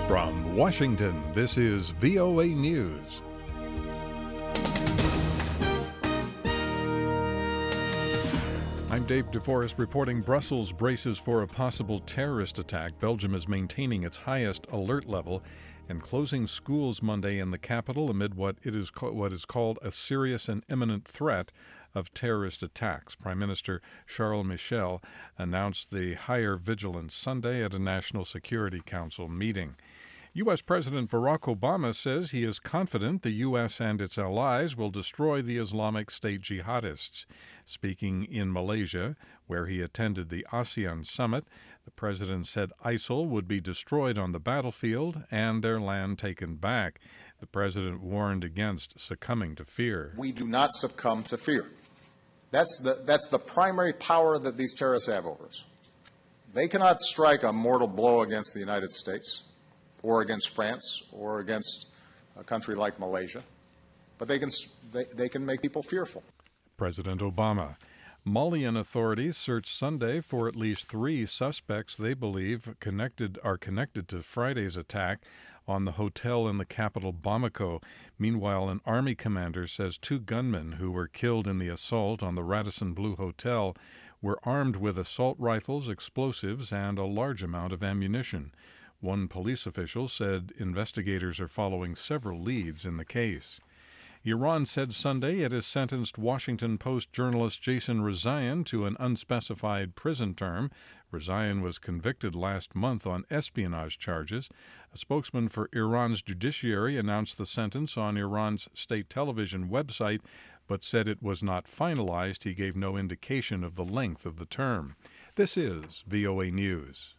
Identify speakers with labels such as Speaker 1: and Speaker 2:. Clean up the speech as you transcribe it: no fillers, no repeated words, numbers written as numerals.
Speaker 1: From Washington, this is VOA News. I'm Dave DeForest reporting Brussels braces for a possible terrorist attack. Belgium is maintaining its highest alert level and closing schools Monday in the capital amid what is called a serious and imminent threat of terrorist attacks. Prime Minister Charles Michel announced the higher vigilance Sunday at a National Security Council meeting. U.S. President Barack Obama says he is confident the U.S. and its allies will destroy the Islamic State jihadists. Speaking in Malaysia, where he attended the ASEAN summit, the president said ISIL would be destroyed on the battlefield and their land taken back. The president warned against succumbing to fear.
Speaker 2: We do not succumb to fear. That's the primary power that these terrorists have over us. They cannot strike a mortal blow against the United States or against France or against a country like Malaysia, but they can make people fearful.
Speaker 1: President Obama. Malian authorities searched Sunday for at least 3 suspects they believe are connected to Friday's attack on the hotel in the capital Bamako. Meanwhile, an army commander says 2 gunmen who were killed in the assault on the Radisson Blu Hotel were armed with assault rifles, explosives, and a large amount of ammunition. One police official said investigators are following several leads in the case. Iran said Sunday it has sentenced Washington Post journalist Jason Rezaian to an unspecified prison term. Rezaian was convicted last month on espionage charges. A spokesman for Iran's judiciary announced the sentence on Iran's state television website, but said it was not finalized. He gave no indication of the length of the term. This is VOA News.